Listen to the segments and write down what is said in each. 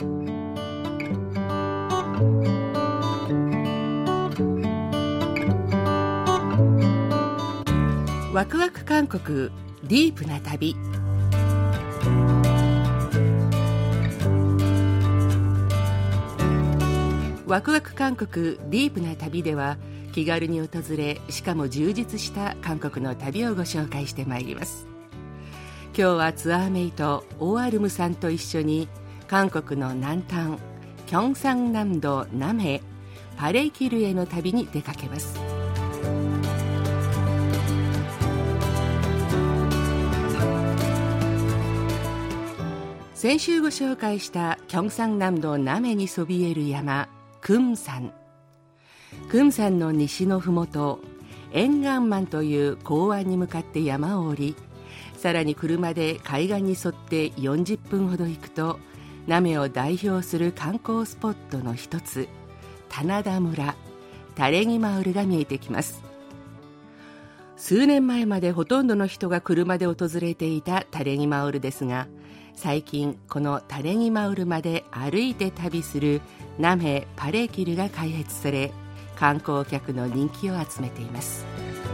ワクワク韓国ディープな旅。ワクワク韓国ディープな旅では、気軽に訪れ、しかも充実した韓国の旅をご紹介してまいります。今日はツアーメイトオーアルムさんと一緒に、韓国の南端キョンサン南道南へパレキルへの旅に出かけます。先週ご紹介したキョンサン南道南へにそびえる山クム山。クム山の西のふもと、沿岸マンという港湾に向かって山を降り、さらに車で海岸に沿って40分ほど行くと、南メを代表する観光スポットの一つ、棚田村タレギマウルが見えてきます。数年前までほとんどの人が車で訪れていたタレギマウルですが、最近このタレギマウルまで歩いて旅する南メパレキルが開設され、観光客の人気を集めています。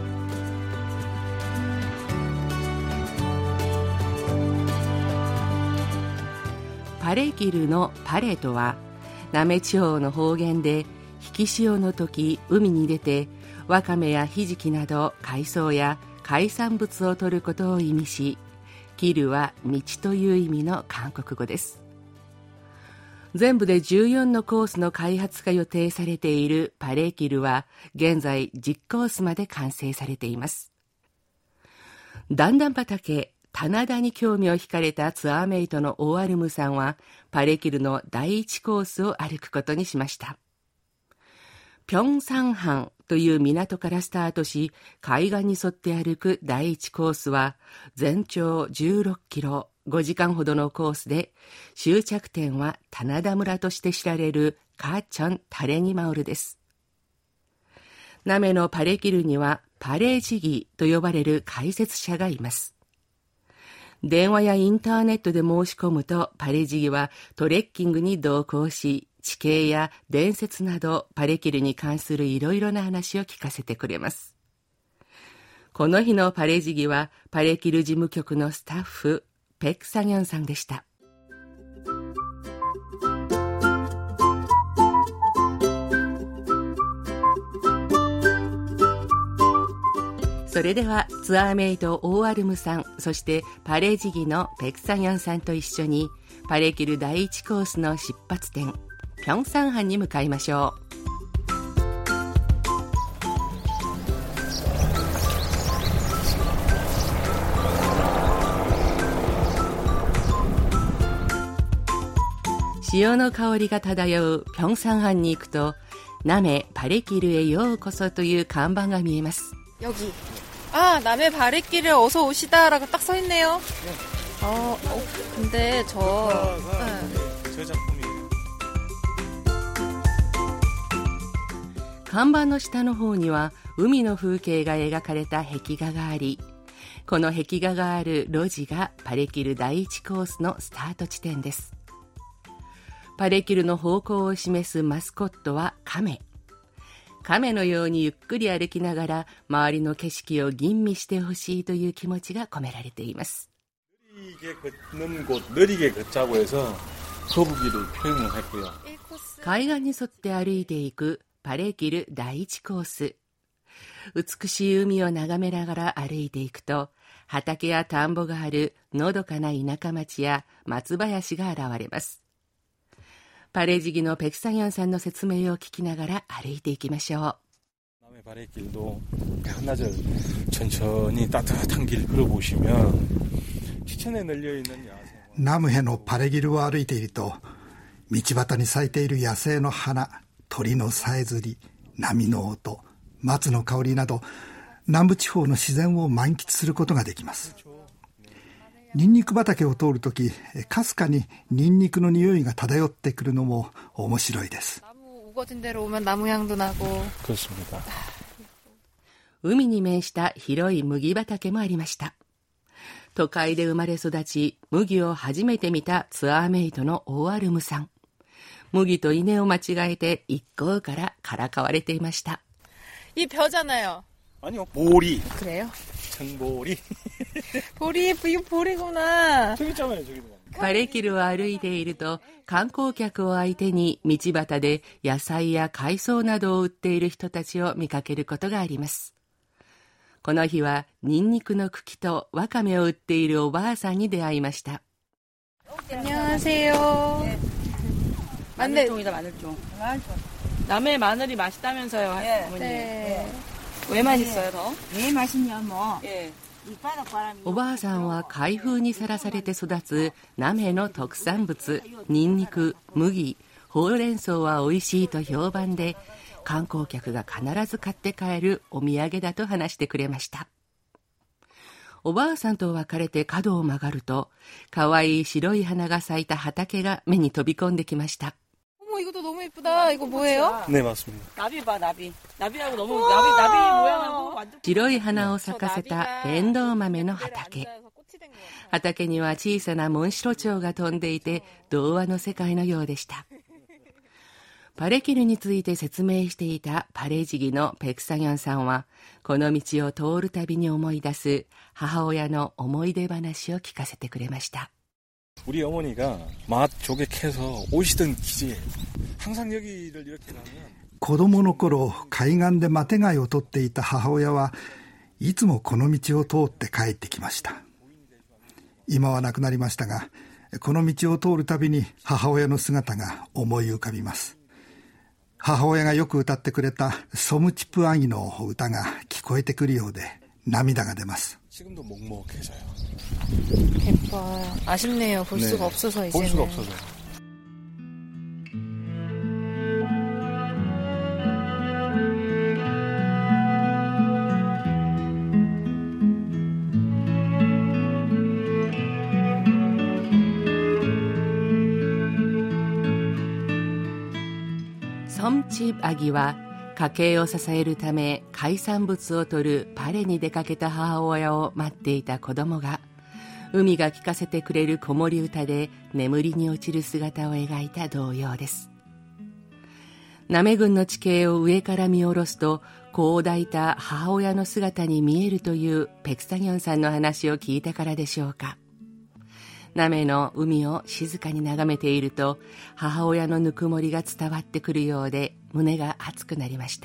パレキルのパレとは、南メ地方の方言で、引き潮の時海に出てワカメやヒジキなど海藻や海産物を取ることを意味し、キルは道という意味の韓国語です。全部で14のコースの開発が予定されているパレキルは、現在10コースまで完成されています。段々畑棚田に興味を惹かれたツアーメイトのオーアルムさんは、パレキルの第1コースを歩くことにしました。ピョンサンハンという港からスタートし、海岸に沿って歩く第1コースは、全長16キロ、5時間ほどのコースで、終着点は棚田村として知られるカーチョンタレギマウルです。南メのパレキルにはパレジギと呼ばれる解説者がいます。電話やインターネットで申し込むと、パレジギはトレッキングに同行し、地形や伝説などパレキルに関するいろいろな話を聞かせてくれます。この日のパレジギは、パレキル事務局のスタッフペクサギョンさんでした。それではツアーメイトオーアルムさん、そしてパレジギのペクサギョンさんと一緒に、パレキル第1コースの出発点ピョンサンハンに向かいましょう。潮の香りが漂うピョンサンハンに行くと、南メパレキルへようこそという看板が見えます。 여기 남해 바리길에 어서 오시다라고 딱 써있네요. 근데 저 작품이에요. 看板の下の方には海の風景が描かれた壁画があり、この壁画がある路地がパレキル第1コースのスタート地点です。パレキルの方向を示すマスコットはカメ。亀のようにゆっくり歩きながら周りの景色を吟味してほしいという気持ちが込められています。海岸に沿って歩いていくパレキル第1コース。美しい海を眺めながら歩いていくと、畑や田んぼがあるのどかな田舎町や松林が現れます。パレジギのペクサギョンさんの説明を聞きながら歩いていきましょう。 남해 바래길도 한나절 천천히 따뜻한 길 걸어보시면 시천에 널려있는 야생. 南へのパレギルを歩いていると、道端に咲いている野生の花、鳥のさえずり、波の音、松の香りなど、南部地方の自然を満喫することができます。ニンニク畑を通るとき、かすかにニンニクの匂いが漂ってくるのも面白いです。 海に面した広い麦畑もありました。都会で生まれ育ち、麦を初めて見たツアーメイトのオーアルムさん。 麦と稲を間違えて一行からからかわれていました。 이 벼잖아요. 아니요, 보리. 그래요? 청보리. 보리, 이거 보리구나. 저기 있잖아요, 저기도. パレキルを歩いていると、観光客を相手に道端で野菜や海藻などを売っている人たちを見かけることがあります。この日はニンニクの茎とワカメを売っているおばあさんに出会いました。 안녕하세요. 마늘종이다, 마늘종. 남해 마늘이 맛있다면서요, 어머니. 네. 왜 맛있어요, 더? 왜 맛있냐 뭐. 예. おばあさんは海風にさらされて育つ南への特産物、ニンニク、麦、ほうれん草は美味しいと評判で、観光客が必ず買って帰るお土産だと話してくれました。おばあさんと別れて角を曲がると、かわいい白い花が咲いた畑が目に飛び込んできました。 어머, 이것도 너무 예쁘다. 이거 뭐예요? 네, 맞습니다. 나비 봐, 나비. 나비하고 너무, 나비 모양하고 완전. 白い花を咲かせたエンドウ豆の畑。畑には小さなモンシロチョウが飛んでいて、童話の世界のようでした。パレキルについて説明していたパレジギのペクサギョンさんは、この道を通るたびに思い出す母親の思い出話を聞かせてくれました。 우리 어머니가 맛 조개캐서 오시던 기지에 항상 여기를 이렇게 가면 子供の頃海岸でマテ貝を取っていた母親はいつもこの道を通って帰ってきました。今は亡くなりましたが、この道を通るたびに母親の姿が思い浮かびます。母親がよく歌ってくれたソムチプアギの歌が聞こえてくるようで涙が出ます。 지금도 먹먹해져요. 예뻐요. 아쉽네요. 볼 수가 없어서 이제는. 볼 수가 없어서. 섬집 아기와家計を支えるため海産物を取るパレに出かけた母親を待っていた子供が、海が聞かせてくれる子守歌で眠りに落ちる姿を描いた童謡です。滑郡の地形を上から見下ろすと、子を抱いた母親の姿に見えるというペクサギョンさんの話を聞いたからでしょうか。滑の海を静かに眺めていると、母親のぬくもりが伝わってくるようで胸が熱くなりました。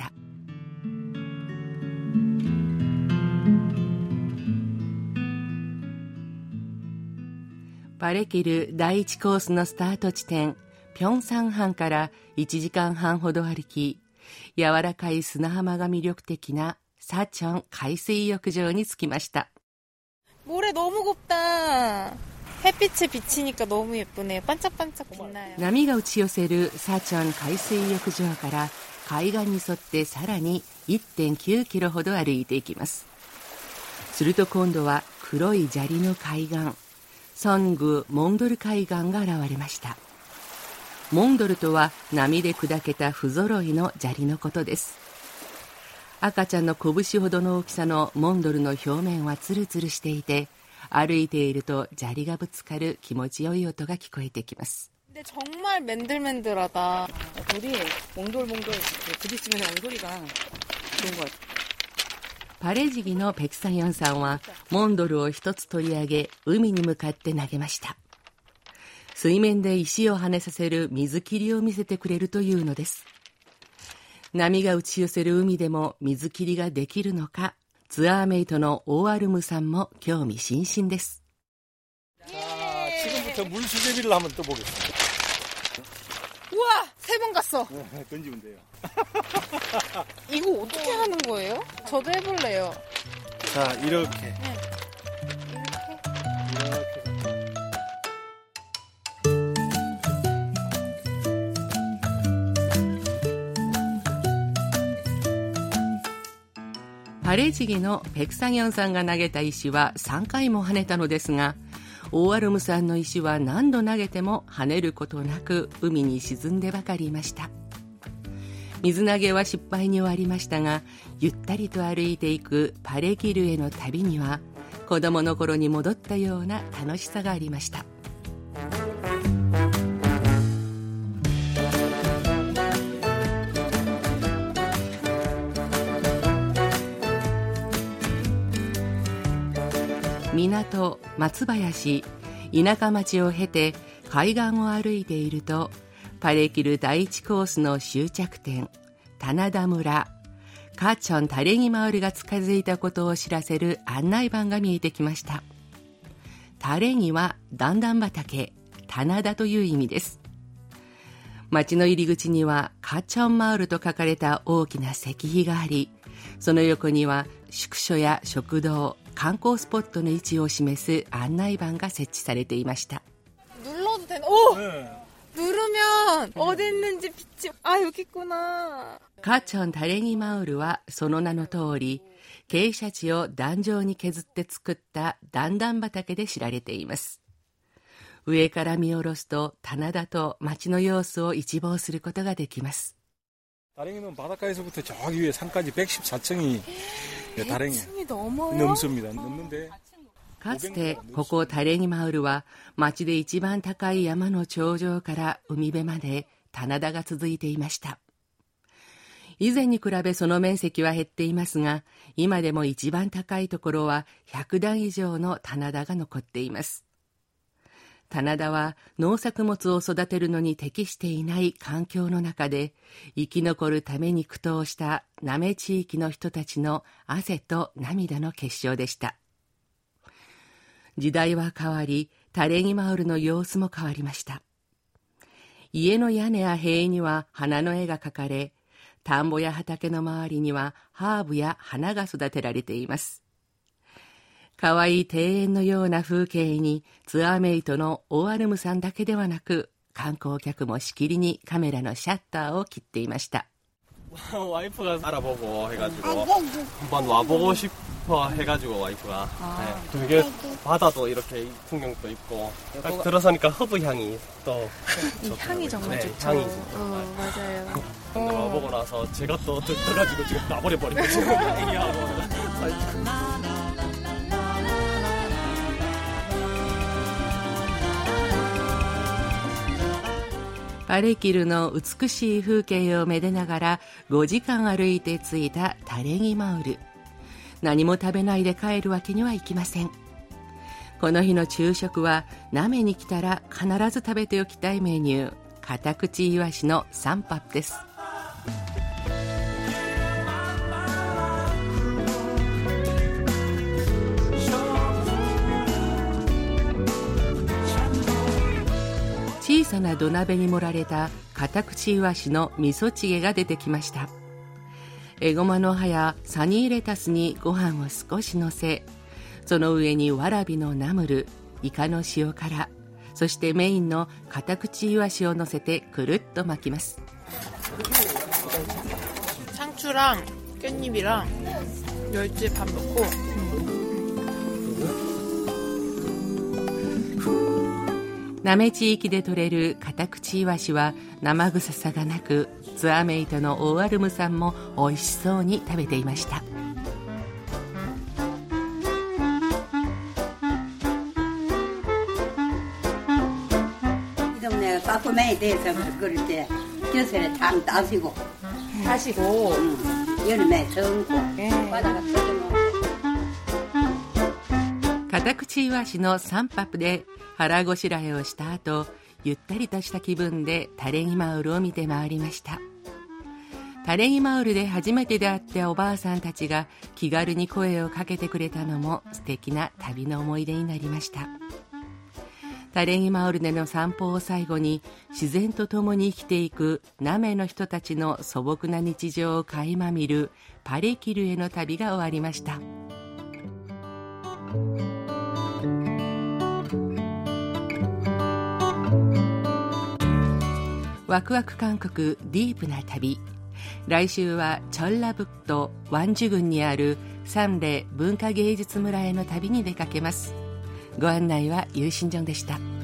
パレキル第1コースのスタート地点、ピョンサン半から1時間半ほど歩き、柔らかい砂浜が魅力的なサチョン海水浴場に着きました。 모래 너무 곱다. 햇빛에 비치니까 너무 예쁘네요. 반짝반짝 빛나요. 波が打ち寄せるサチョン海水浴場から海岸に沿ってさらに 1.9 キロほど歩いていきます。すると今度は黒い砂利の海岸、ソング・モンドル海岸が現れました。モンドルとは波で砕けた不揃いの砂利のことです。赤ちゃんの拳ほどの大きさのモンドルの表面はツルツルしていて、歩いていると砂利がぶつかる気持ちよい音が聞こえてきます。 근데 정말 맨들맨들하다. 돌이 몽돌몽돌 부딪히면서 오는 소리가 좋은 것 같아요. パレジギのペクサギョンさんはモンドルを一つ取り上げ、海に向かって投げました。水面で石を跳ねさせる水切りを見せてくれるというのです。波が打ち寄せる海でも水切りができるのか、ツアーメイトのオーアルムさんも興味津々です。 지금부터 물수제비를 한번 떠보겠습니다. 우와! 3번 갔어. 네, 던지면 돼요. 이거 어떻게 하는 거예요? 저도 해볼래요. 자, 이렇게. 네. 이렇게. パレジギのペクサギョンさんが投げた石は3回も跳ねたのですが、オーアルムさんの石は何度投げても跳ねることなく海に沈んでばかりいました。水投げは失敗に終わりましたが、ゆったりと歩いていくパレギルへの旅には子供の頃に戻ったような楽しさがありました。 港、松林、田舎町を経て海岸を歩いていると、パレキル第一コースの終着点、棚田村、カチョンタレギマウルが近づいたことを知らせる案内板が見えてきました。タレギは段々畑、棚田という意味です。町の入り口にはカチョンマウルと書かれた大きな石碑があり、その横には宿所や食堂、観光スポットの位置を示す案内板が設置されていました。 눌러도 되나? 오! 누르면 어디 있는지 빛이 여기 있구나. カチョンタレギマウルはその名の通り、傾斜地を壇上に削って作った段々畑で知られています。上から見下ろすと棚田と町の様子を一望することができます。 다랭이는 바닷가에서부터 저기 위에 산까지 114층이 다랭이 넘어요? 넘습니다. 넘는데 かつてここタレギマウルは町で一番高い山の頂上から海辺まで棚田が続いていました。以前に比べその面積は減っていますが、今でも一番高いところは100段以上の棚田が残っています。棚田は農作物を育てるのに適していない環境の中で生き残るために苦闘したナメ地域の人たちの汗と涙の結晶でした。時代は変わり、タレギマウルの様子も変わりました。家の屋根や塀には花の絵が描かれ、田んぼや畑の周りにはハーブや花が育てられています。かわいい庭園のような風景にツアーメイトのオーアルムさんだけではなく、観光客もしきりにカメラのシャッターを切っていました。 와이프가 알아보고 해가지고 한번 와보고 싶어 해가지고 와이프가 되게 바다도 이렇게 풍경도 있고 딱 들어서니까 허브 향이 또 향이 정말 좋죠. 향이 진짜 맞아요. 근데 와보고 나서 제가 또 들어가지고 지금 나버려버린 거죠. 애기하고 パレキルの美しい風景をめでながら5時間歩いて着いたタレギマウル。何も食べないで帰るわけにはいきません。この日の昼食はナメに来たら必ず食べておきたいメニュー、カタクチイワシのサンパップです。小さな土鍋に盛られたカタクチイワシの味噌チゲが出てきました。エゴマの葉やサニーレタスにご飯を少しのせ、その上にワラビのナムル、イカの塩辛、そしてメインのカタクチイワシを乗せてくるっと巻きます。 상추랑 깻잎이랑 멸치 밥 넣고 ナメ地域で採れるカタクチイワシは生臭さがなく、ツアーメイトのオーアルムさんも美味しそうに食べていました。カタクチイワシのサンパップで腹ごしらえをした後、ゆったりとした気分でタレギマウルを見て回りました。タレギマウルで初めて出会ったおばあさんたちが気軽に声をかけてくれたのも素敵な旅の思い出になりました。タレギマウルでの散歩を最後に自然と共に生きていくナメの人たちの素朴な日常を垣間見るパレキルへの旅が終わりました。ワクワク韓国ディープな旅。来週はチョンラブットワンジュ郡にあるサンレ文化芸術村への旅に出かけます。ご案内はユーシンジョンでした。